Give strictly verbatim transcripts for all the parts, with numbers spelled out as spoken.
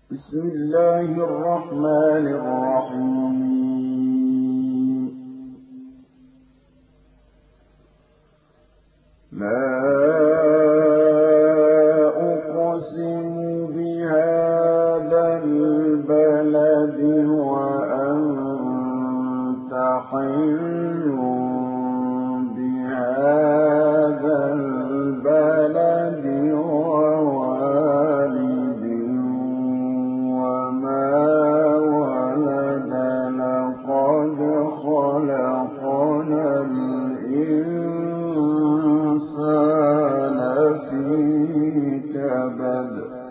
بسم الله الرحمن الرحيم لا أقسم بهذا البلد وأنت حل بهذا البلد ووالد وما ولد لقد خلقنا الإنسان في كبد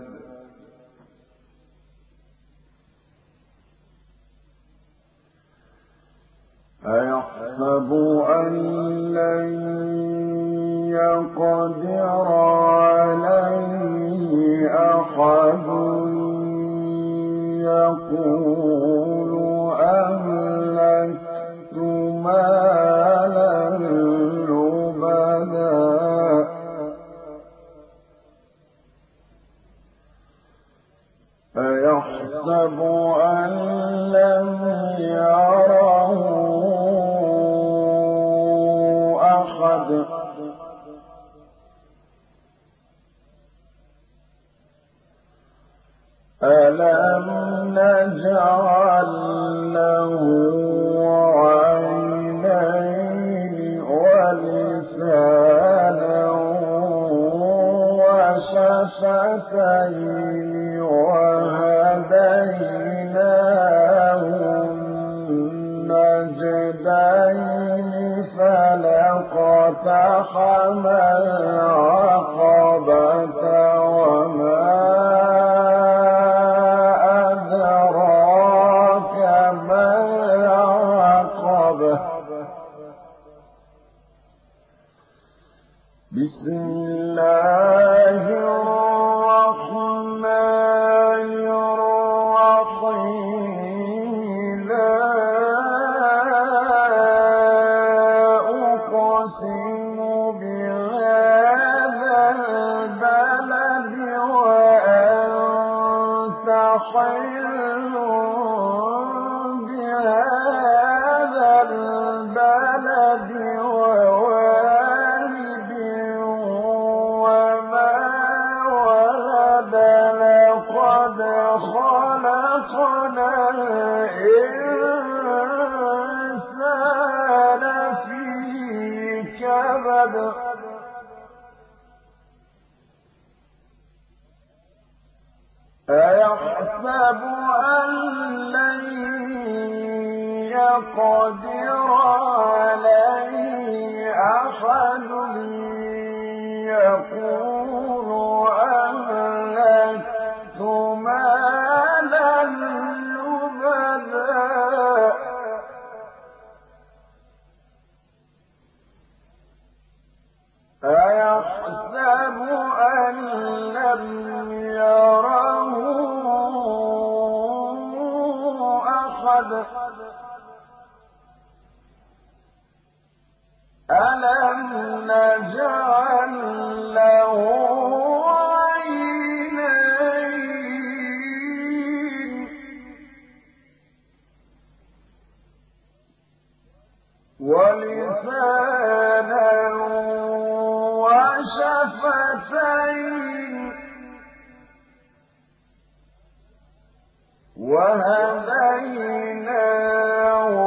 أيحسب أن لن يقدر عليه أحد يقول أهلكت مالا لبدا أيحسب أن لم يره أحد ألم نجعل له عينين ولسانا وشفتين وهديناه النجدين فلاقتحم العقبة وما أدراك ما العقبة بسم الله الرحمن الرحيم لا أقسم بهذا البلد وأنت حل بهذا البلد ووالد وما ولد لقد خلقنا الإنسان في كبد أيحسب أن لن يقدر عليه أحد يقول أهلكت مالا لبدا أيحسب أن لم يره أحد ألم نجعل له عينين ولسانا وشفتين وهديناه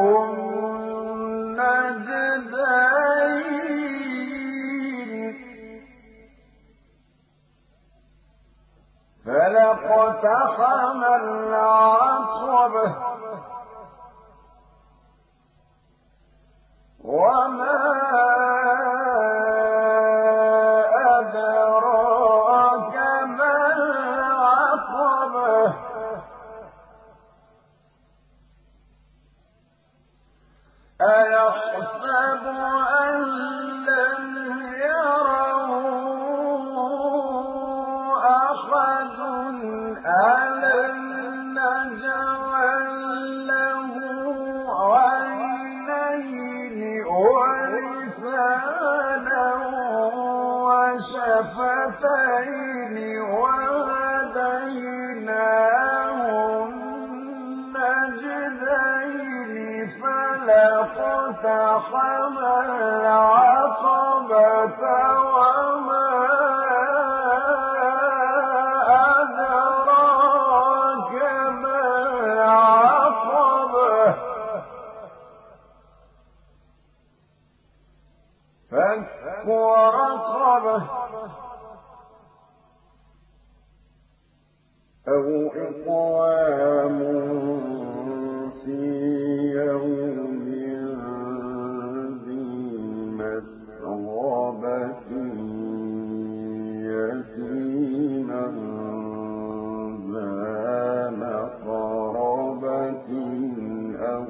النجدين فلاقتحم العقبة وما أدراك ما العقبة أيحسب أن لم يره أحد ألم نجعل له عينين ولسانا وشفتين وهديناه اقتحم العقبة وما أدراك ما العقبة فك رقبة أو إطعام في يوم ذي مسغبة يتيما ذا مقربة أو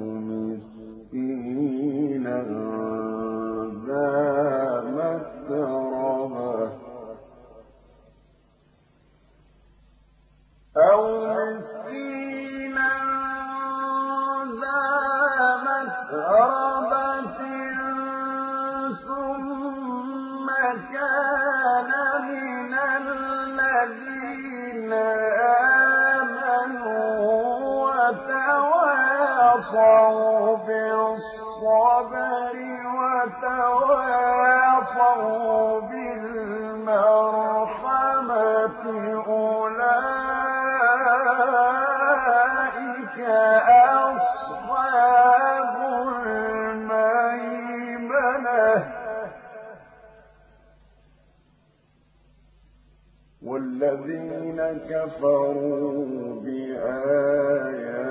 مسكينا ذا متربة أو مسكينا ذا متربة ثم كان من الذين آمنوا وتواصوا بالصبر وتواصوا بالمرحمة أولئك أصحاب الميمنة والذين كفروا بآياتنا